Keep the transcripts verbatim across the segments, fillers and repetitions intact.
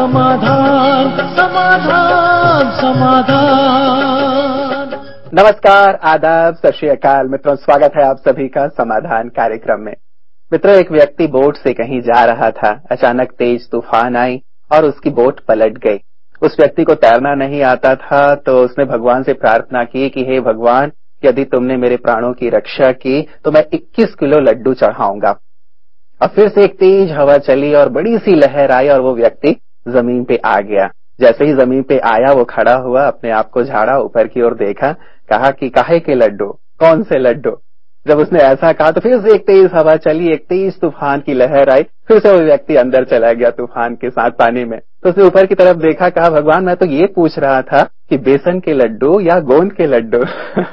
समाधान समाधान समाधान। नमस्कार, आदाब, सत श्री अकाल मित्रों, स्वागत है आप सभी का समाधान कार्यक्रम में। मित्रों, एक व्यक्ति बोट से कहीं जा रहा था। अचानक तेज तूफान आई और उसकी बोट पलट गई। उस व्यक्ति को तैरना नहीं आता था, तो उसने भगवान से प्रार्थना की कि हे भगवान, यदि तुमने मेरे प्राणों की रक्षा की तो मैं इक्कीस किलो लड्डू चढ़ाऊंगा। और फिर से एक तेज हवा चली और बड़ी सी लहर आई और वो व्यक्ति जमीन पे आ गया। जैसे ही जमीन पे आया, वो खड़ा हुआ, अपने आप को झाड़ा, ऊपर की ओर देखा, कहा कि काहे के लड्डू, कौन से लड्डू। जब उसने ऐसा कहा तो फिर से एक तेज हवा चली, एक तेज तूफान की लहर आई, फिर से वो व्यक्ति अंदर चला गया तूफान के साथ पानी में। तो उसने ऊपर की तरफ देखा, कहा भगवान, मैं तो ये पूछ रहा था कि बेसन के लड्डू या गोंद के लड्डू।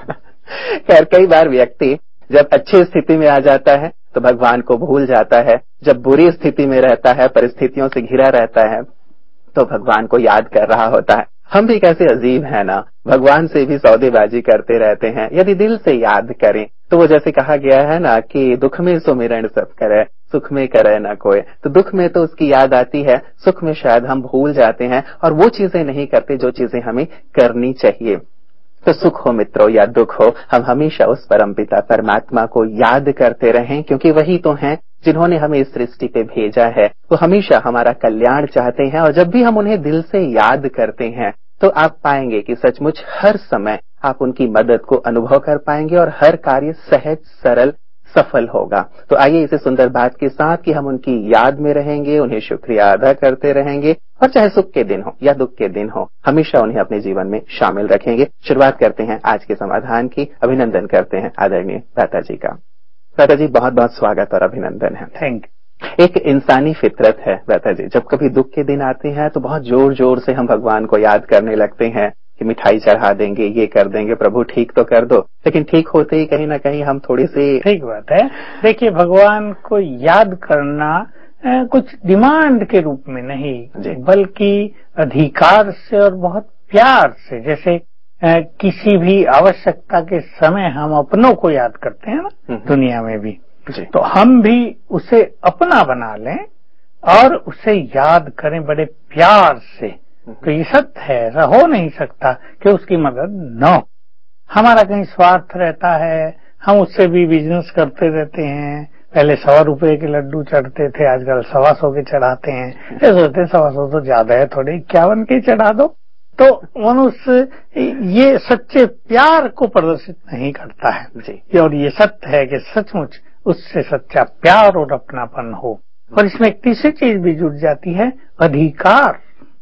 खैर, कई बार व्यक्ति जब अच्छी स्थिति में आ जाता है तो भगवान को भूल जाता है। जब बुरी स्थिति में रहता है, परिस्थितियों से घिरा रहता है, तो भगवान को याद कर रहा होता है। हम भी कैसे अजीब है ना, भगवान से भी सौदेबाजी करते रहते हैं। यदि दिल से याद करें तो वो जैसे कहा गया है ना कि दुख में सुमिरन सब करे, सुख में करे ना कोई। तो दुख में तो उसकी याद आती है, सुख में शायद हम भूल जाते हैं और वो चीजें नहीं करते जो चीजें हमें करनी चाहिए। तो सुख हो मित्रों या दुख हो, हम हमेशा उस परमपिता परमात्मा को याद करते रहें, क्योंकि वही तो हैं जिन्होंने हमें इस सृष्टि पे भेजा है। वो हमेशा हमारा कल्याण चाहते हैं और जब भी हम उन्हें दिल से याद करते हैं तो आप पाएंगे कि सचमुच हर समय आप उनकी मदद को अनुभव कर पाएंगे और हर कार्य सहज सरल सफल होगा। तो आइए इसे सुंदर बात के साथ कि हम उनकी याद में रहेंगे, उन्हें शुक्रिया अदा करते रहेंगे और चाहे सुख के दिन हो या दुख के दिन हो, हमेशा उन्हें अपने जीवन में शामिल रखेंगे। शुरुआत करते हैं आज के समाधान की। अभिनंदन करते हैं आदरणीय भ्राता जी का। भ्राता जी, बहुत बहुत स्वागत और अभिनंदन है। Thank you. एक इंसानी फितरत है भ्राता जी, जब कभी दुख के दिन आते हैं तो बहुत जोर जोर से हम भगवान को याद करने लगते हैं कि मिठाई चढ़ा देंगे, ये कर देंगे, प्रभु ठीक तो कर दो। लेकिन ठीक होते ही कहीं ना कहीं हम थोड़ी सी ठीक बात है। देखिए, भगवान को याद करना ए, कुछ डिमांड के रूप में नहीं, बल्कि अधिकार से और बहुत प्यार से। जैसे ए, किसी भी आवश्यकता के समय हम अपनों को याद करते हैं ना, दुनिया में भी, तो हम भी उसे अपना बना लें और उसे याद करें बड़े प्यार से। तो ये सत्य है, ऐसा हो नहीं सकता कि उसकी मदद न हो। हमारा कहीं स्वार्थ रहता है, हम उससे भी बिजनेस करते रहते हैं। पहले सवा रुपए के लड्डू चढ़ते थे, आजकल सवा सौ के चढ़ाते हैं। ये सोचते हैं सवा सौ तो ज्यादा है, थोड़े इक्यावन के चढ़ा दो। तो मनुष्य ये सच्चे प्यार को प्रदर्शित नहीं करता है जी। और ये सत्य है कि सचमुच उससे सच्चा प्यार और अपनापन हो। और इसमें एक तीसरी चीज भी जुड़ जाती है, अधिकार।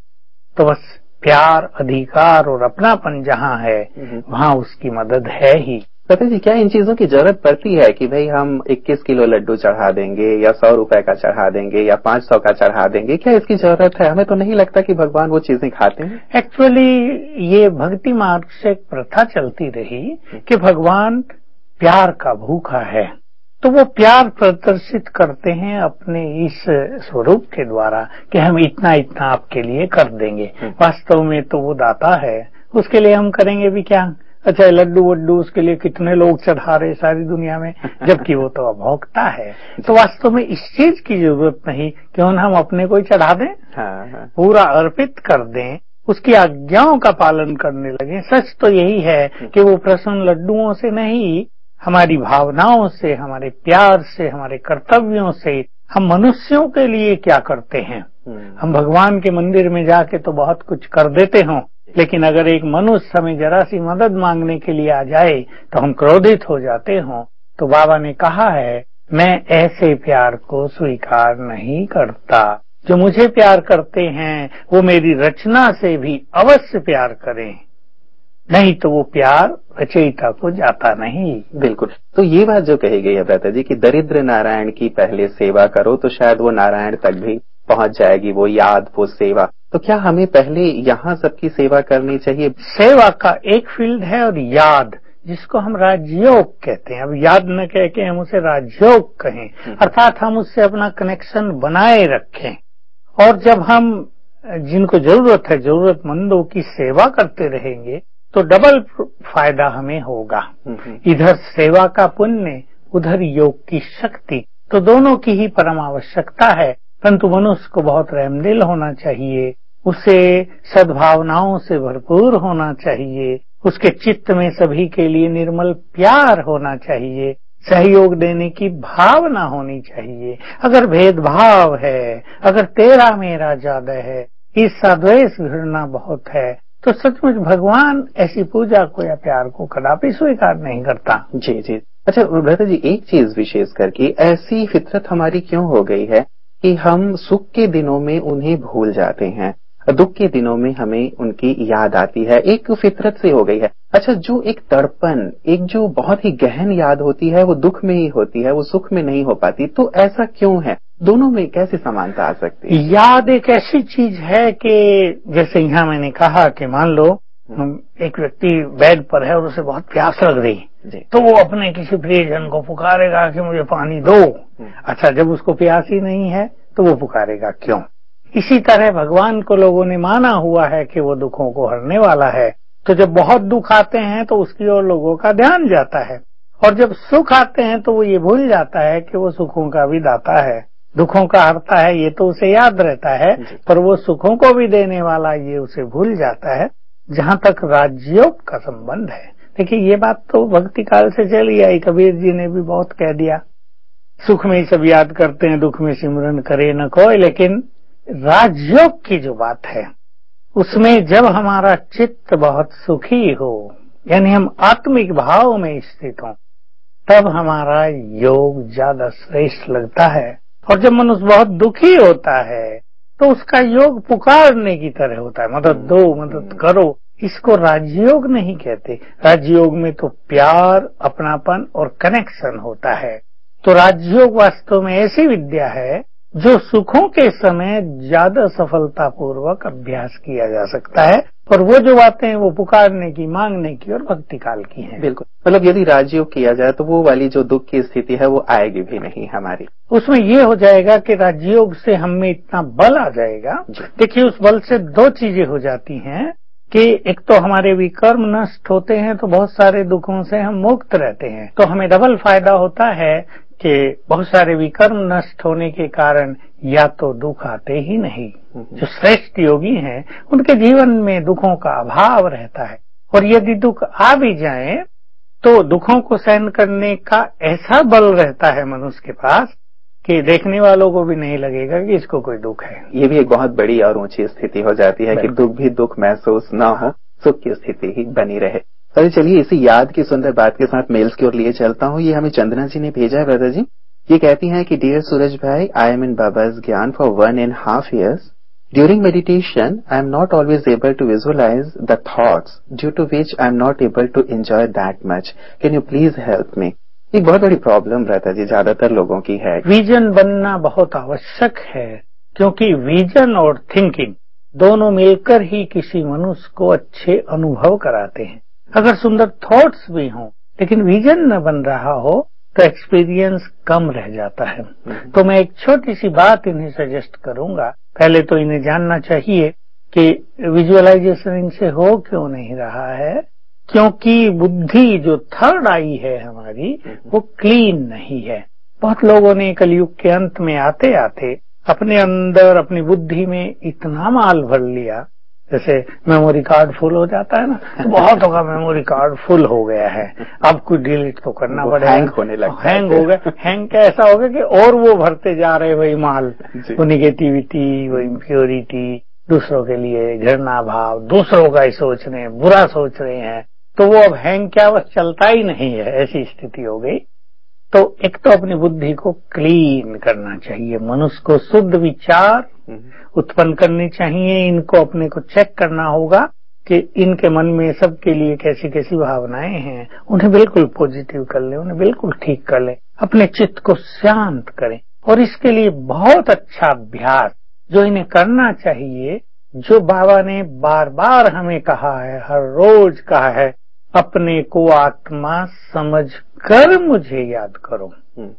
तो बस प्यार, अधिकार और अपनापन जहाँ है वहाँ उसकी मदद है ही। भ्राता जी, क्या इन चीजों की जरूरत पड़ती है कि भाई हम इक्कीस किलो लड्डू चढ़ा देंगे या सौ रुपए का चढ़ा देंगे या पांच सौ का चढ़ा देंगे? क्या इसकी जरूरत है? हमें तो नहीं लगता कि भगवान वो चीजें खाते हैं। एक्चुअली ये भक्ति मार्ग से एक प्रथा चलती रही कि भगवान प्यार का भूखा है, तो वो प्यार प्रदर्शित करते हैं अपने इस स्वरूप के द्वारा कि हम इतना इतना आपके लिए कर देंगे। वास्तव में तो वो दाता है, उसके लिए हम करेंगे भी क्या? अच्छा, लड्डू वड्डू उसके लिए कितने लोग चढ़ा रहे सारी दुनिया में, जबकि वो तो अभोक्ता है। तो वास्तव में इस चीज की जरूरत नहीं कि हम अपने को ही चढ़ा दें, हाँ, हाँ। पूरा अर्पित कर दें, उसकी आज्ञाओं का पालन करने लगे। सच तो यही है कि वो प्रसन्न लड्डुओं से नहीं, हमारी भावनाओं से, हमारे प्यार से, हमारे कर्तव्यों से हम मनुष्यों के लिए क्या करते हैं। हम भगवान के मंदिर में जाके तो बहुत कुछ कर देते हों, लेकिन अगर एक मनुष्य हमें जरा सी मदद मांगने के लिए आ जाए तो हम क्रोधित हो जाते हों। तो बाबा ने कहा है, मैं ऐसे प्यार को स्वीकार नहीं करता। जो मुझे प्यार करते हैं वो मेरी रचना से भी अवश्य प्यार करें, नहीं तो वो प्यार रचयिता को जाता नहीं। बिल्कुल। तो ये बात जो कही गई है भ्राता जी कि दरिद्र नारायण की पहले सेवा करो तो शायद वो नारायण तक भी पहुंच जाएगी, वो याद, वो सेवा। तो क्या हमें पहले यहाँ सबकी सेवा करनी चाहिए? सेवा का एक फील्ड है और याद, जिसको हम राजयोग कहते हैं। अब याद न कह के हम उसे राजयोग कहें, अर्थात हम उससे अपना कनेक्शन बनाए रखें। और जब हम जिनको जरूरत है, जरूरतमंदों की सेवा करते रहेंगे तो डबल फायदा हमें होगा। इधर सेवा का पुण्य, उधर योग की शक्ति, तो दोनों की ही परम आवश्यकता है। परंतु मनुष्य को बहुत रहमदिल होना चाहिए, उसे सद्भावनाओं से भरपूर होना चाहिए, उसके चित्त में सभी के लिए निर्मल प्यार होना चाहिए, सहयोग देने की भावना होनी चाहिए। अगर भेदभाव है, अगर तेरा मेरा ज्यादा है, ईर्ष्या द्वेष घृणा बहुत है, तो सचमुच भगवान ऐसी पूजा को या प्यार को कदापि स्वीकार नहीं करता। जी जी। अच्छा भ्राता जी, एक चीज विशेष करके ऐसी फितरत हमारी क्यों हो गई है कि हम सुख के दिनों में उन्हें भूल जाते हैं, दुख के दिनों में हमें उनकी याद आती है, एक फितरत से हो गई है। अच्छा, जो एक तड़पन, एक जो बहुत ही गहन याद होती है वो दुख में ही होती है, वो सुख में नहीं हो पाती, तो ऐसा क्यों है? दोनों में कैसी समानता आ सकती है? याद एक ऐसी चीज है कि जैसे यहाँ मैंने कहा कि मान लो एक व्यक्ति बेड पर है और उसे बहुत प्यास लग रही, तो वो अपने किसी प्रियजन को पुकारेगा कि मुझे पानी दो। अच्छा, जब उसको प्यास ही नहीं है तो वो पुकारेगा क्यों? इसी तरह भगवान को लोगों ने माना हुआ है कि वो दुखों को हरने वाला है, तो जब बहुत दुख आते हैं तो उसकी ओर लोगों का ध्यान जाता है, और जब सुख आते हैं तो वो ये भूल जाता है कि वो सुखों का भी दाता है, दुखों का हरता है, ये तो उसे याद रहता है, पर वो सुखों को भी देने वाला ये उसे भूल जाता है। जहाँ तक राजयोग का संबंध है, देखिए ये बात तो भक्ति काल से चली आई, कबीर जी ने भी बहुत कह दिया, सुख में ही सब याद करते हैं, दुख में सिमरन करे न कोई। लेकिन राजयोग की जो बात है उसमें जब हमारा चित्त बहुत सुखी हो, यानी हम आत्मिक भाव में स्थित हों, तब हमारा योग ज्यादा श्रेष्ठ लगता है। और जब मनुष्य बहुत दुखी होता है तो उसका योग पुकारने की तरह होता है, मदद दो, मदद करो। इसको राजयोग नहीं कहते। राजयोग में तो प्यार, अपनापन और कनेक्शन होता है। तो राजयोग वास्तव में ऐसी विद्या है जो सुखों के समय ज्यादा सफलता पूर्वक अभ्यास किया जा सकता है, और वो जो बातें हैं वो पुकारने की, मांगने की और भक्ति काल की हैं। बिल्कुल, मतलब यदि राजयोग किया जाए तो वो वाली जो दुख की स्थिति है वो आएगी भी नहीं हमारी। उसमें ये हो जाएगा कि राजयोग से हमें इतना बल आ जाएगा। देखिए, उस बल से दो चीजें हो जाती हैं कि एक तो हमारे विकर्म नष्ट होते हैं, तो बहुत सारे दुखों से हम मुक्त रहते हैं। तो हमें डबल फायदा होता है कि बहुत सारे विकर्म नष्ट होने के कारण या तो दुख आते ही नहीं। जो श्रेष्ठ योगी हैं उनके जीवन में दुखों का अभाव रहता है, और यदि दुख आ भी जाए तो दुखों को सहन करने का ऐसा बल रहता है मनुष्य के पास कि देखने वालों को भी नहीं लगेगा कि इसको कोई दुख है। ये भी एक बहुत बड़ी और ऊंची स्थिति हो जाती है कि दुख भी दुख महसूस न हो, सुख की स्थिति ही बनी रहे। अरे चलिए, इसी याद की सुंदर बात के साथ मेल्स की ओर लिए चलता हूँ। ये हमें चंदना जी ने भेजा है ब्रदर जी। ये कहती हैं कि डियर सूरज भाई, I am in Baba's gyan for one and half years. During meditation, I am not always able to visualize the thoughts, due to which I am not able to enjoy that much. Can you please help me? एक बहुत बड़ी problem रहता है जी, ज्यादातर लोगों की है। Vision बनना बहुत आवश्यक है, क्योंकि विजन और थिंकिंग दोनों मिलकर ही किसी मनुष्य को अच्छे अनुभव कराते हैं। अगर सुंदर थॉट्स भी हों लेकिन विजन न बन रहा हो तो एक्सपीरियंस कम रह जाता है। तो मैं एक छोटी सी बात इन्हें सजेस्ट करूंगा। पहले तो इन्हें जानना चाहिए कि विजुअलाइजेशन इनसे हो क्यों नहीं रहा है, क्योंकि बुद्धि जो थर्ड आई है हमारी वो क्लीन नहीं है। बहुत लोगों ने कलयुग के अंत में आते आते अपने अंदर अपनी बुद्धि में इतना माल भर लिया, जैसे मेमोरी कार्ड फुल हो जाता है ना, तो बहुत होगा मेमोरी कार्ड फुल हो गया है, अब कुछ डिलीट तो करना पड़ेगा। हैंग होने लगता है। हैंग हो गया। हैंग क्या ऐसा हो गया कि और वो भरते जा रहे वही माल, वो निगेटिविटी, वो इम्प्योरिटी, दूसरों के लिए घृणा भाव, दूसरों का ही सोच रहे हैं, बुरा सोच रहे हैं, तो वो अब हैंग क्या, बस चलता ही नहीं है, ऐसी स्थिति हो गई। तो एक तो अपनी बुद्धि को क्लीन करना चाहिए, मनुष्य को शुद्ध विचार उत्पन्न करने चाहिए। इनको अपने को चेक करना होगा कि इनके मन में सबके लिए कैसी कैसी भावनाएं हैं, उन्हें बिल्कुल पॉजिटिव कर ले, उन्हें बिल्कुल ठीक कर ले, अपने चित्त को शांत करें। और इसके लिए बहुत अच्छा अभ्यास जो इन्हें करना चाहिए, जो बाबा ने बार बार हमें कहा है, हर रोज कहा है, अपने को आत्मा समझ कर मुझे याद करो।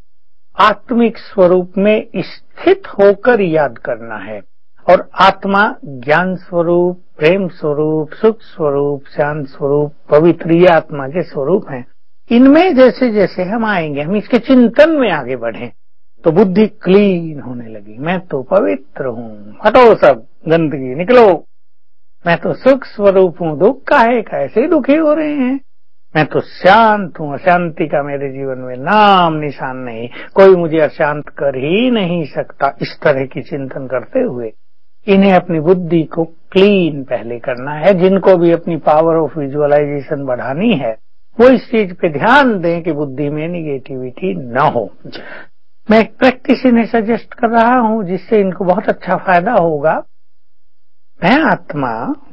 आत्मिक स्वरूप में स्थित होकर याद करना है। और आत्मा ज्ञान स्वरूप, प्रेम स्वरूप, सुख स्वरूप, शांत स्वरूप, पवित्र आत्मा के स्वरूप हैं। इनमें जैसे जैसे हम आएंगे, हम इसके चिंतन में आगे बढ़ें, तो बुद्धि क्लीन होने लगी। मैं तो पवित्र हूँ, हटो सब गंदगी, निकलो। मैं तो सुख स्वरूप हूँ, दुख काहे का, ऐसे ही दुखी हो रहे हैं। मैं तो शांत हूँ, अशांति का मेरे जीवन में नाम निशान नहीं, कोई मुझे अशांत कर ही नहीं सकता। इस तरह की चिंतन करते हुए इन्हें अपनी बुद्धि को क्लीन पहले करना है। जिनको भी अपनी पावर ऑफ विजुअलाइजेशन बढ़ानी है वो इस चीज पे ध्यान दें कि बुद्धि में निगेटिविटी न हो। मैं एक प्रैक्टिस इन्हें सजेस्ट कर रहा हूं जिससे इनको बहुत अच्छा फायदा होगा। मैं आत्मा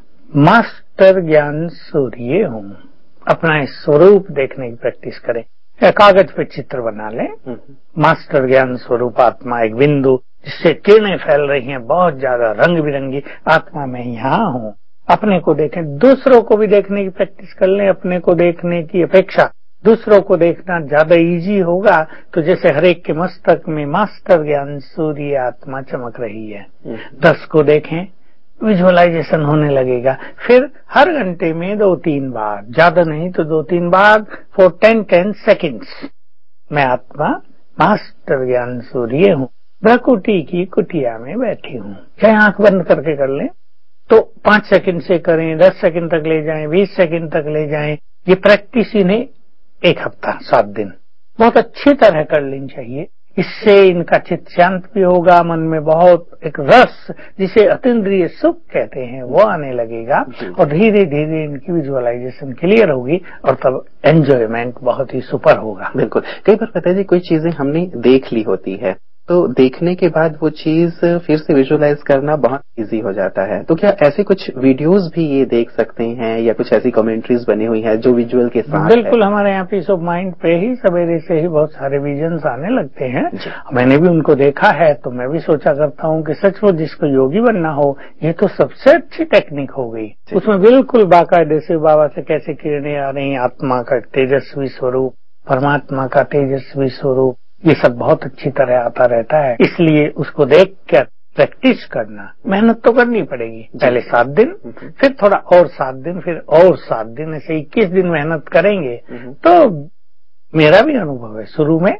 मास्टर ज्ञान सूर्य हूं। अपना इस स्वरूप देखने की प्रैक्टिस करें। कागज पे चित्र बना लें। मास्टर ज्ञान स्वरूप आत्मा एक बिंदु जिससे किरणें फैल रही हैं, बहुत ज्यादा रंग बिरंगी। आत्मा मैं यहाँ हूं। अपने को देखें, दूसरों को भी देखने की प्रैक्टिस कर लें। अपने को देखने की अपेक्षा दूसरों को देखना ज्यादा इजी होगा। तो जैसे हर एक के मस्तक में मास्टर ज्ञान सूर्य आत्मा चमक रही है, दस को देखें, विजुअलाइजेशन होने लगेगा। फिर हर घंटे में दो तीन बार, ज्यादा नहीं तो दो तीन बार, फॉर टेन टेन सेकेंड्स मैं आत्मा मास्टर ज्ञान सूर्य हूँ, प्रकृति की कुटिया में बैठी हूँ। चाहे आंख बंद करके कर लें तो पांच सेकंड से करें, दस सेकंड तक ले जाएं, बीस सेकंड तक ले जाएं। ये प्रैक्टिस इन्हें एक हफ्ता सात दिन बहुत अच्छी तरह कर लेनी चाहिए। इससे इनका चित्त शांत भी होगा, मन में बहुत एक रस जिसे अतीन्द्रिय सुख कहते हैं वो आने लगेगा और धीरे धीरे इनकी विजुअलाइजेशन क्लियर होगी और तब एंजॉयमेंट बहुत ही सुपर होगा। बिल्कुल। कई बार पता है जी कोई चीजें हमने देख ली होती है तो देखने के बाद वो चीज फिर से विजुअलाइज करना बहुत इजी हो जाता है। तो क्या ऐसे कुछ वीडियोस भी ये देख सकते हैं या कुछ ऐसी कमेंट्रीज बनी हुई है जो विजुअल के साथ? बिल्कुल है। हमारे यहाँ पीस ऑफ माइंड पे ही सवेरे से ही बहुत सारे विजन्स आने लगते हैं। मैंने भी उनको देखा है तो मैं भी सोचा करता हूँ कि सचमुच जिसको योगी बनना हो ये तो सबसे अच्छी टेक्निक हो गई। उसमें बिल्कुल बाकायदे से बाबा से कैसे किरणें आ रही, आत्मा का तेजस्वी स्वरूप, परमात्मा का तेजस्वी स्वरूप, ये सब बहुत अच्छी तरह आता रहता है। इसलिए उसको देख कर प्रैक्टिस करना, मेहनत तो करनी पड़ेगी। पहले सात दिन, फिर थोड़ा और सात दिन, फिर और सात दिन, ऐसे इक्कीस दिन मेहनत करेंगे। तो मेरा भी अनुभव है, शुरू में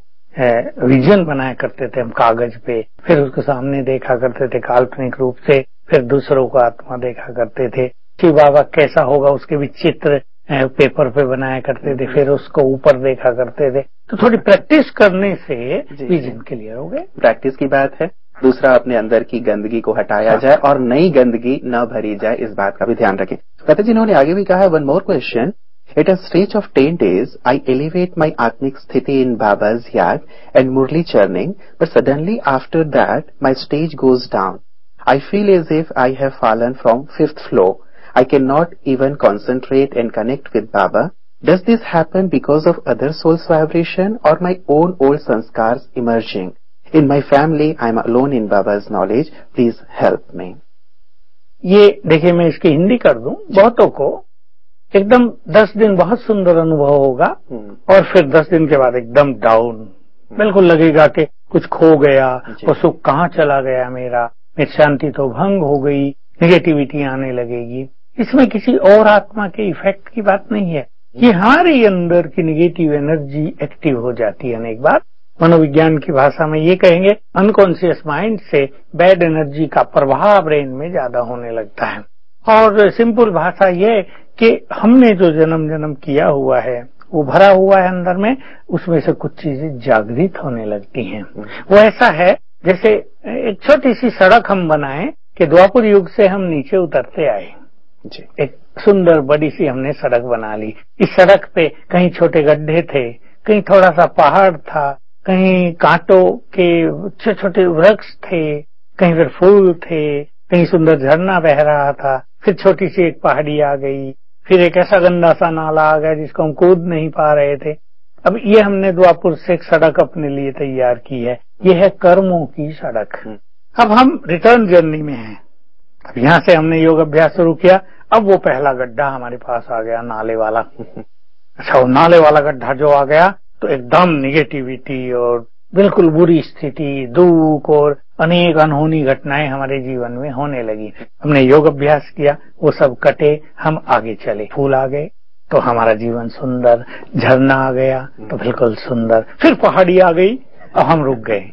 विजन बनाया करते थे हम कागज पे, फिर उसको सामने देखा करते थे काल्पनिक रूप से, फिर दूसरों को आत्मा देखा करते थे। शिव बाबा कैसा होगा उसके भी चित्र पेपर पे बनाया करते थे, फिर उसको ऊपर देखा करते थे। तो थोड़ी प्रैक्टिस करने से विजन क्लियर हो गए। प्रैक्टिस की बात है। दूसरा, अपने अंदर की गंदगी को हटाया जाए और नई गंदगी न भरी जाए, इस बात का भी ध्यान रखें। कहते जी इन्होंने आगे भी कहा है, one more question, at a stage of ten days I elevate my aatmik sthiti in Baba's yaad and murli churning, but suddenly after that my stage goes down. I feel as if I have fallen from fifth floor. I cannot even concentrate and connect with Baba. Does this happen because of other soul's vibration or my own old sanskars emerging? In my family, I am alone in Baba's knowledge. Please help me. ये देखिए मैं इसकी हिंदी कर दूं। बहुतों को एकदम दस दिन बहुत सुंदर अनुभव होगा और फिर दस दिन के बाद एकदम डाउन, बिल्कुल लगेगा कि कुछ खो गया और सुख कहाँ चला गया मेरा, मेरी शांति तो भंग हो गई, निगेटिविटी आने लगेगी। इसमें किसी और आत्मा के इफेक्ट की बात नहीं है, ये हमारे अंदर की निगेटिव एनर्जी एक्टिव हो जाती है। अनेक बार मनोविज्ञान की भाषा में ये कहेंगे अनकॉन्शियस माइंड से बैड एनर्जी का प्रभाव ब्रेन में ज्यादा होने लगता है। और सिंपल भाषा ये कि हमने जो जन्म जन्म किया हुआ है वो भरा हुआ है अंदर में, उसमें से कुछ चीजें जागृत होने लगती हैं। वो ऐसा है जैसे एक छोटी सी सड़क हम बनाएं कि द्वापर युग से हम नीचे उतरते आए, एक सुंदर बड़ी सी हमने सड़क बना ली। इस सड़क पे कहीं छोटे गड्ढे थे, कहीं थोड़ा सा पहाड़ था, कहीं कांटों के छोटे छोटे वृक्ष थे, कहीं फिर फूल थे, कहीं सुंदर झरना बह रहा था, फिर छोटी सी एक पहाड़ी आ गई, फिर एक ऐसा गंदा सा नाला आ गया जिसको हम कूद नहीं पा रहे थे। अब ये हमने द्वापुर से एक सड़क अपने लिए तैयार की है, ये है कर्मों की सड़क। अब हम रिटर्न जर्नी में हैं। अब यहाँ से हमने योग अभ्यास शुरू किया, अब वो पहला गड्ढा हमारे पास आ गया, नाले वाला। अच्छा, वो नाले वाला गड्ढा जो आ गया तो एकदम निगेटिविटी और बिल्कुल बुरी स्थिति, दुख और अनेक अनहोनी घटनाएं हमारे जीवन में होने लगी। हमने योग अभ्यास किया, वो सब कटे, हम आगे चले, फूल आ गए तो हमारा जीवन सुंदर, झरना आ गया तो बिल्कुल सुंदर, फिर पहाड़ी आ गई और हम रुक गए।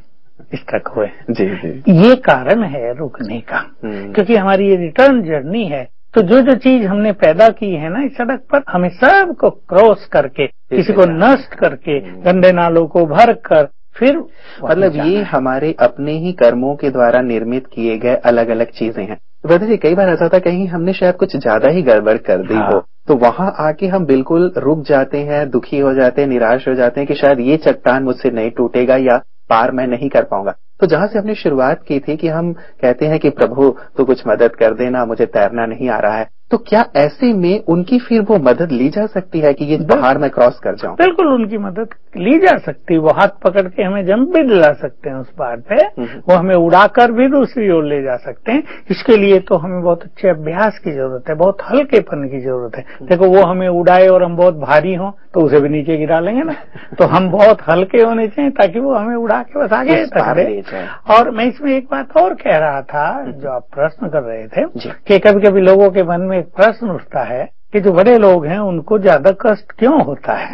स्ट्रक हुए। जी जी। ये कारण है रुकने का, क्योंकि हमारी ये रिटर्न जर्नी है। तो जो जो चीज हमने पैदा की है ना इस सड़क पर, हमें सबको क्रॉस करके, किसी को नष्ट करके, गंदे नालों को भर कर फिर मतलब ये हमारे अपने ही कर्मों के द्वारा निर्मित किए गए अलग अलग चीजें हैं। ब्रदर जी, कई बार ऐसा होता है कहीं हमने शायद कुछ ज्यादा ही गड़बड़ कर दी हाँ। हो, तो वहां आके हम बिल्कुल रुक जाते हैं, दुखी हो जाते हैं, निराश हो जाते हैं कि शायद ये चट्टान मुझसे नहीं टूटेगा या पार मैं नहीं कर पाऊंगा। तो जहां से हमने शुरुआत की थी कि हम कहते हैं कि प्रभु तो कुछ मदद कर देना, मुझे तैरना नहीं आ रहा है, तो क्या ऐसे में उनकी फिर वो मदद ली जा सकती है कि ये पहाड़ में क्रॉस कर जाऊं? बिल्कुल उनकी मदद ली जा सकती है। वो हाथ पकड़ के हमें जंप भी दिला सकते हैं उस पहाड़ पे, वो हमें उड़ाकर भी दूसरी ओर ले जा सकते हैं। इसके लिए तो हमें बहुत अच्छे अभ्यास की जरूरत है, बहुत हल्केपन की जरूरत है। देखो वो हमें उड़ाए और हम बहुत भारी हों तो उसे भी नीचे गिरा लेंगे ना। तो हम बहुत हल्के होने चाहिए ताकि वो हमें उड़ा के बस आगे तक ले। और मैं इसमें एक बात और कह रहा था, जो आप प्रश्न कर रहे थे कि कभी कभी लोगों के मन में एक प्रश्न उठता है कि जो बड़े लोग हैं उनको ज्यादा कष्ट क्यों होता है।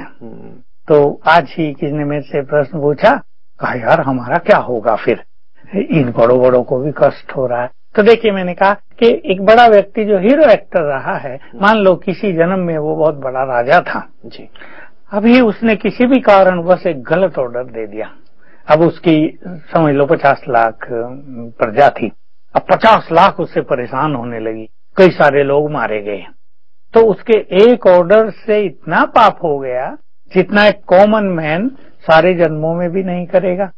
तो आज ही किसी ने मेरे से प्रश्न पूछा, कहा यार हमारा क्या होगा फिर, इन बड़ों बड़ों को भी कष्ट हो रहा है। तो देखिए मैंने कहा कि एक बड़ा व्यक्ति जो हीरो एक्टर रहा है, मान लो किसी जन्म में वो बहुत बड़ा राजा था जी, अभी उसने किसी भी कारण बस एक गलत ऑर्डर दे दिया। अब उसकी समझ लो पचास लाख प्रजा थी, अब पचास लाख उससे परेशान होने लगी, कई सारे लोग मारे गए। तो उसके एक ऑर्डर से इतना पाप हो गया जितना एक कॉमन मैन सारे जन्मों में भी नहीं करेगा।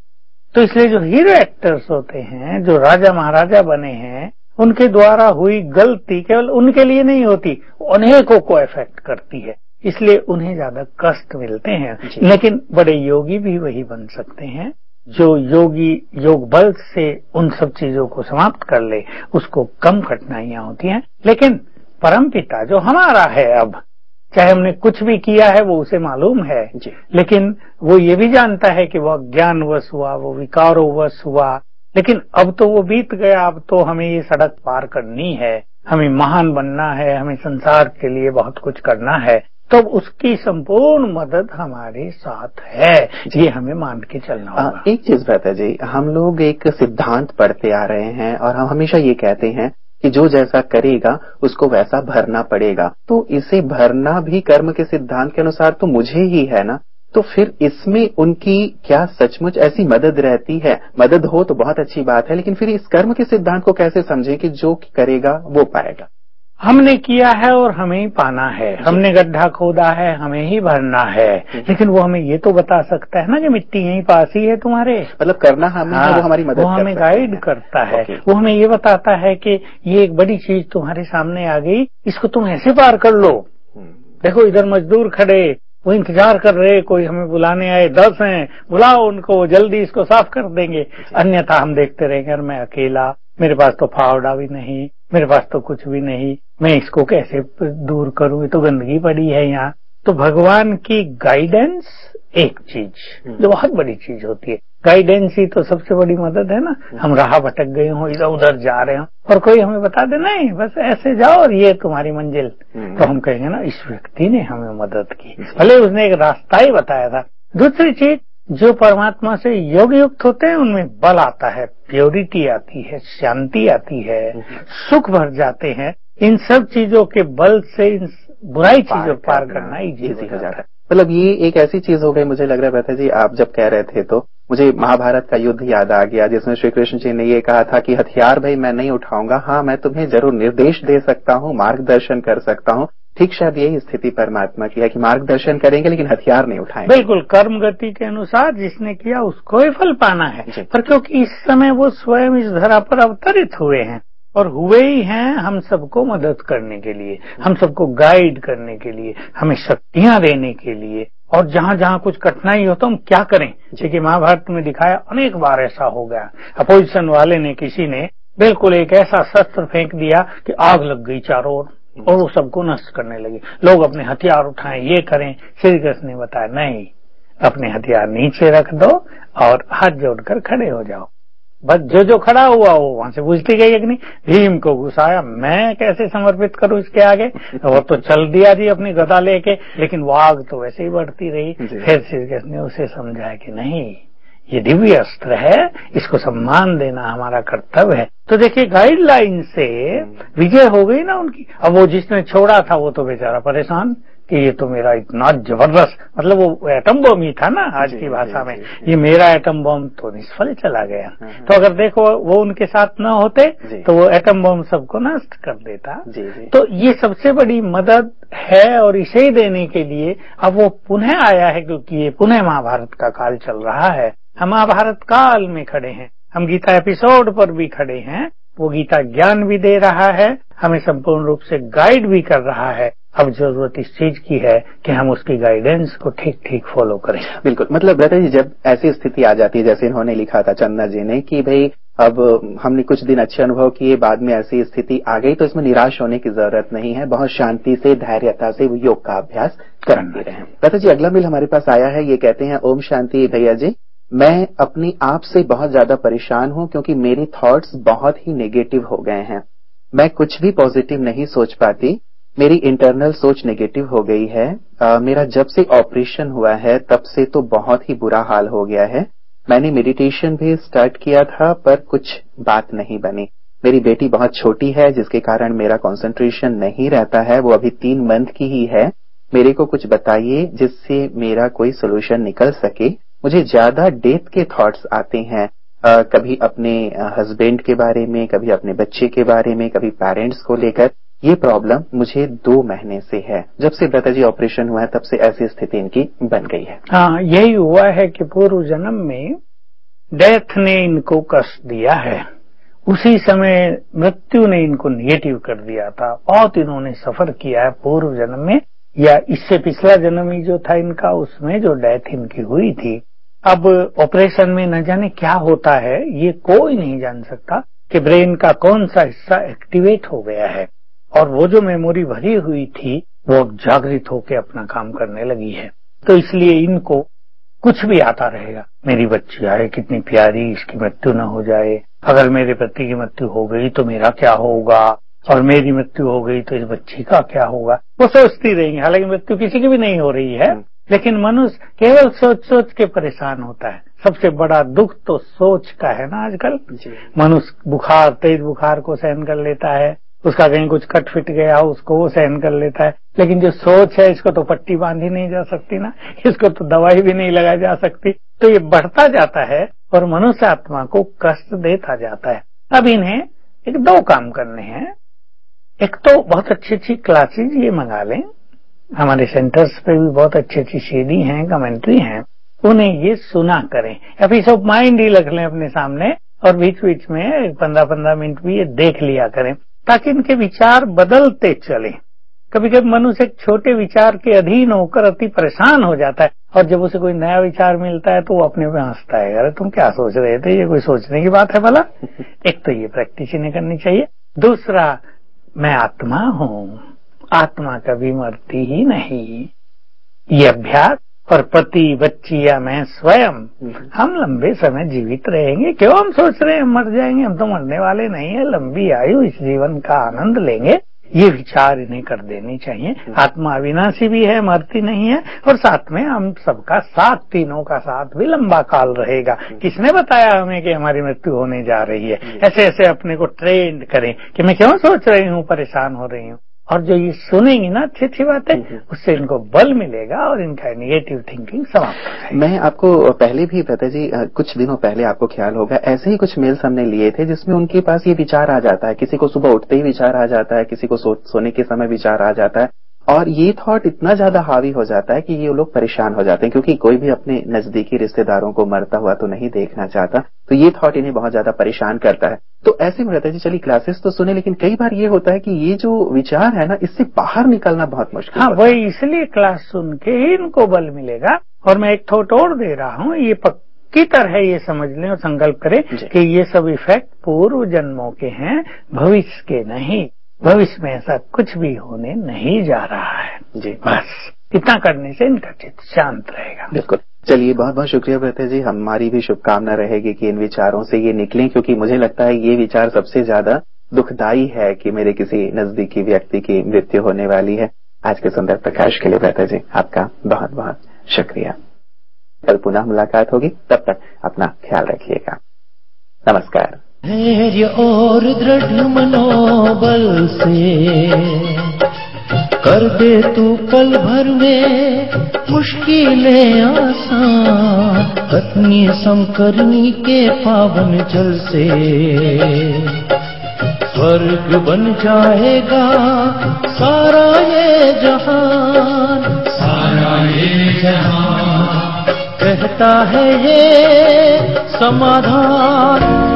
तो इसलिए जो हीरो एक्टर्स होते हैं, जो राजा महाराजा बने हैं, उनके द्वारा हुई गलती केवल उनके लिए नहीं होती, अनेकों को इफेक्ट करती है, इसलिए उन्हें ज्यादा कष्ट मिलते हैं। लेकिन बड़े योगी भी वही बन सकते हैं जो योगी योग बल से उन सब चीजों को समाप्त कर ले, उसको कम कठिनाइयां होती हैं। लेकिन परमपिता जो हमारा है, अब चाहे हमने कुछ भी किया है वो उसे मालूम है, लेकिन वो ये भी जानता है कि वो ज्ञानवश हुआ, वो विकारोवश हुआ, लेकिन अब तो वो बीत गया। अब तो हमें ये सड़क पार करनी है, हमें महान बनना है, हमें संसार के लिए बहुत कुछ करना है, तो उसकी संपूर्ण मदद हमारे साथ है, ये हमें मान के चलना होगा। एक चीज बता जी, हम लोग एक सिद्धांत पढ़ते आ रहे हैं और हम हमेशा ये कहते हैं कि जो जैसा करेगा उसको वैसा भरना पड़ेगा। तो इसे भरना भी कर्म के सिद्धांत के अनुसार तो मुझे ही है ना, तो फिर इसमें उनकी क्या सचमुच ऐसी मदद रहती है? मदद हो तो बहुत अच्छी बात है, लेकिन फिर इस कर्म के सिद्धांत को कैसे समझें कि जो करेगा वो पाएगा? हमने किया है और हमें ही पाना है, हमने गड्ढा खोदा है, हमें ही भरना है, लेकिन वो हमें ये तो बता सकता है ना कि मिट्टी यहीं पास ही है तुम्हारे, मतलब करना हमें हाँ, है, वो हमारी मदद वो हमें गाइड करता है। वो हमें ये बताता है कि ये एक बड़ी चीज तुम्हारे सामने आ गई, इसको तुम ऐसे पार कर लो। देखो इधर मजदूर खड़े, वो इंतजार कर रहे, कोई हमें बुलाने आए, दस हैं, बुलाओ उनको, जल्दी इसको साफ कर देंगे, अन्यथा हम देखते रहेंगे और मैं अकेला, मेरे पास तो फावड़ा भी नहीं, मेरे पास तो कुछ भी नहीं, मैं इसको कैसे दूर करूं, ये तो गंदगी पड़ी है यहाँ। तो भगवान की गाइडेंस एक चीज जो बहुत बड़ी चीज होती है, गाइडेंस ही तो सबसे बड़ी मदद है ना। हम राह भटक गए हों, इधर उधर जा रहे हों और कोई हमें बता दे नहीं बस ऐसे जाओ और ये तुम्हारी मंजिल, तो हम कहेंगे ना इस व्यक्ति ने हमें मदद की, भले उसने एक रास्ता ही बताया था। दूसरी चीज, जो परमात्मा से योग युक्त होते हैं उनमें बल आता है, प्योरिटी आती है, शांति आती है, सुख भर जाते हैं। इन सब चीजों के बल से इन बुराई चीजों पार करना इजी हो जाता है। मतलब ये एक ऐसी चीज हो गई, मुझे लग रहा है बता जी आप जब कह रहे थे तो मुझे महाभारत का युद्ध याद आ गया, जिसमें श्री कृष्ण जी ने ये कहा था कि हथियार भाई मैं नहीं उठाऊंगा, हाँ मैं तुम्हें जरूर निर्देश दे सकता हूँ, मार्गदर्शन कर सकता हूँ। ठीक शायद यही स्थिति परमात्मा की है कि मार्गदर्शन करेंगे लेकिन हथियार नहीं उठाएंगे। बिल्कुल, कर्म गति के अनुसार जिसने किया उसको ही फल पाना है, पर क्योंकि इस समय वो स्वयं इस धरा पर अवतरित हुए हैं और हुए ही हैं हम सबको मदद करने के लिए, हम सबको गाइड करने के लिए, हमें शक्तियां देने के लिए। और जहां जहां कुछ कठिनाई हो तो हम क्या करें, क्योंकि महाभारत में दिखाया अनेक बार ऐसा हो गया। अपोजिशन वाले ने, किसी ने बिल्कुल एक ऐसा शस्त्र फेंक दिया कि आग लग गई चारों ओर और वो सबको नष्ट करने लगे। लोग अपने हथियार उठाएं, ये करें। श्री कृष्ण ने बताया नहीं, अपने हथियार नीचे रख दो और हाथ जोड़कर खड़े हो जाओ। बस जो जो खड़ा हुआ वो वहां से बुझती गई अग्नि। भीम को घुसाया, मैं कैसे समर्पित करूं इसके आगे, वो तो चल दिया जी अपनी गदा लेके, लेकिन वो आग तो वैसे ही बढ़ती रही। फिर श्री कृष्ण ने उसे समझाया कि नहीं, ये दिव्य अस्त्र है, इसको सम्मान देना हमारा कर्तव्य है। तो देखिए गाइडलाइन से विजय हो गई ना उनकी। अब वो जिसने छोड़ा था वो तो बेचारा परेशान कि ये तो मेरा इतना जबरदस्त, मतलब वो एटम बम ही था ना आज की भाषा में, ये मेरा एटम बम तो निष्फल चला गया। तो अगर देखो वो उनके साथ न होते तो वो एटम बम सबको नष्ट कर देता। तो ये सबसे बड़ी मदद है और इसे ही देने के लिए अब वो पुनः आया है, क्योंकि ये पुनः महाभारत का काल चल रहा है। हम महाभारत काल में खड़े हैं, हम गीता एपिसोड पर भी खड़े हैं। वो गीता ज्ञान भी दे रहा है, हमें संपूर्ण रूप से गाइड भी कर रहा है। अब जरूरत इस चीज की है कि हम उसकी गाइडेंस को ठीक ठीक फॉलो करें। बिल्कुल, मतलब ब्रदर जी जब ऐसी स्थिति आ जाती है जैसे इन्होंने लिखा था चंदा जी ने कि भाई अब हमने कुछ दिन अच्छे अनुभव किए, बाद में ऐसी स्थिति आ गई, तो इसमें निराश होने की जरूरत नहीं है। बहुत शांति से धैर्यता से योग का अभ्यास करते रहें। ब्रदर जी अगला मेल हमारे पास आया है, ये कहते हैं ओम शांति भैया जी, मैं अपने आप से बहुत ज्यादा परेशान हूं क्योंकि मेरे थॉट्स बहुत ही नेगेटिव हो गए हैं। मैं कुछ भी पॉजिटिव नहीं सोच पाती, मेरी इंटरनल सोच नेगेटिव हो गई है। आ, मेरा जब से ऑपरेशन हुआ है तब से तो बहुत ही बुरा हाल हो गया है। मैंने मेडिटेशन भी स्टार्ट किया था पर कुछ बात नहीं बनी। मेरी बेटी बहुत छोटी है जिसके कारण मेरा कंसंट्रेशन नहीं रहता है, वो अभी तीन मंथ की ही है। मेरे को कुछ बताइए जिससे मेरा कोई सोल्यूशन निकल सके। मुझे ज्यादा डेथ के थॉट्स आते हैं, आ, कभी अपने हस्बैंड के बारे में, कभी अपने बच्चे के बारे में, कभी पेरेंट्स को लेकर। ये प्रॉब्लम मुझे दो महीने से है, जब से ब्रता जी ऑपरेशन हुआ है तब से ऐसी स्थिति इनकी बन गई है। हाँ, यही हुआ है कि पूर्व जन्म में डेथ ने इनको कष्ट दिया है, उसी समय मृत्यु ने इनको नेगेटिव कर दिया था। बहुत इन्होंने सफर किया है पूर्व जन्म में, या इससे पिछला जन्म ही जो था इनका, उसमें जो डेथ इनकी हुई थी। अब ऑपरेशन में न जाने क्या होता है, ये कोई नहीं जान सकता कि ब्रेन का कौन सा हिस्सा एक्टिवेट हो गया है, और वो जो मेमोरी भरी हुई थी वो अब जागृत होकर अपना काम करने लगी है। तो इसलिए इनको कुछ भी आता रहेगा, मेरी बच्ची आए कितनी प्यारी, इसकी मृत्यु न हो जाए, अगर मेरे पति की मृत्यु हो गई तो मेरा क्या होगा, और मेरी मृत्यु हो गई तो इस बच्ची का क्या होगा, वो सोचती रहेंगी। हालांकि मृत्यु किसी की भी नहीं हो रही है, लेकिन मनुष्य केवल सोच सोच के परेशान होता है। सबसे बड़ा दुख तो सोच का है ना आजकल। मनुष्य बुखार, तेज बुखार को सहन कर लेता है, उसका कहीं कुछ कट फिट गया उसको वो सहन कर लेता है, लेकिन जो सोच है इसको तो पट्टी बांधी नहीं जा सकती ना, इसको तो दवाई भी नहीं लगाई जा सकती। तो ये बढ़ता जाता है और मनुष्य आत्मा को कष्ट देता जाता है। अब इन्हें एक दो काम करने हैं। एक तो बहुत अच्छी अच्छी क्लासेज ये मंगा लें, हमारे सेंटर्स पे भी बहुत अच्छी अच्छी सीडी हैं, कमेंट्री हैं, उन्हें ये सुना करें या पीस ऑफ माइंड ही रख लें अपने सामने, और बीच बीच में पंद्रह पंद्रह मिनट भी ये देख लिया करें, ताकि इनके विचार बदलते चले। कभी कभी मनुष्य एक छोटे विचार के अधीन होकर अति परेशान हो जाता है, और जब उसे कोई नया विचार मिलता है तो वो अपने पे हंसता है, अरे तुम क्या सोच रहे थे, ये कोई सोचने की बात है भला। एक तो ये प्रैक्टिस इन्हें करनी चाहिए। दूसरा, मैं आत्मा हूँ, आत्मा कभी मरती ही नहीं, ये अभ्यास। और पति, बच्ची या मैं स्वयं, हम लंबे समय जीवित रहेंगे, क्यों हम सोच रहे हैं हम मर जाएंगे, हम तो मरने वाले नहीं है, लंबी आयु इस जीवन का आनंद लेंगे, ये विचार इन्हें कर देनी चाहिए। आत्मा अविनाशी भी है, मरती नहीं है, और साथ में हम सबका साथ, तीनों का साथ भी लंबा काल रहेगा। किसने बताया हमें कि हमारी मृत्यु होने जा रही है। ऐसे ऐसे अपने को ट्रेन करें कि मैं क्यों सोच रही हूँ, परेशान हो रही हूँ, और जो ये सुनेंगी ना अच्छी अच्छी बातें, उससे इनको बल मिलेगा और इनका नेगेटिव थिंकिंग समाप्त हो जाएगी। मैं आपको पहले भी ब्रता जी, कुछ दिनों पहले आपको ख्याल होगा, ऐसे ही कुछ मेल्स हमने लिए थे जिसमें उनके पास ये विचार आ जाता है, किसी को सुबह उठते ही विचार आ जाता है, किसी को सो, सोने के समय विचार आ जाता है, और ये थॉट इतना ज्यादा हावी हो जाता है कि ये लोग परेशान हो जाते हैं, क्योंकि कोई भी अपने नजदीकी रिश्तेदारों को मरता हुआ तो नहीं देखना चाहता, तो ये थॉट इन्हें बहुत ज्यादा परेशान करता है। तो ऐसे में रहता है जी, चलिए क्लासेस तो सुने, लेकिन कई बार ये होता है कि ये जो विचार है ना, इससे बाहर निकलना बहुत मुश्किल हाँ, वही इसलिए क्लास सुन के ही इनको बल मिलेगा। और मैं एक थॉट और दे रहा हूँ, ये पक्की तरह ये समझ लें और संकल्प करें कि ये सब इफेक्ट पूर्व जन्मों के हैं, भविष्य के नहीं। भविष्य में ऐसा कुछ भी होने नहीं जा रहा है जी। बस इतना करने से इनका चित्त शांत रहेगा। बिल्कुल। चलिए, बहुत बहुत शुक्रिया ब्रता जी, हमारी भी शुभकामना रहेगी कि इन विचारों से ये निकलें, क्योंकि मुझे लगता है ये विचार सबसे ज्यादा दुखदायी है कि मेरे किसी नजदीकी व्यक्ति की मृत्यु होने वाली है। आज के सुंदर प्रकाश के लिए ब्रता जी आपका बहुत बहुत शुक्रिया। कल पुनः मुलाकात होगी। तब तक अपना ख्याल रखिएगा। नमस्कार। धैर्य और दृढ़ मनोबल से कर दे तू पल भर में मुश्किलें आसान, कतनी समकरनी के पावन जल से स्वर्ग बन जाएगा सारा ये जहान, सारा ये जहान कहता है ये समाधान।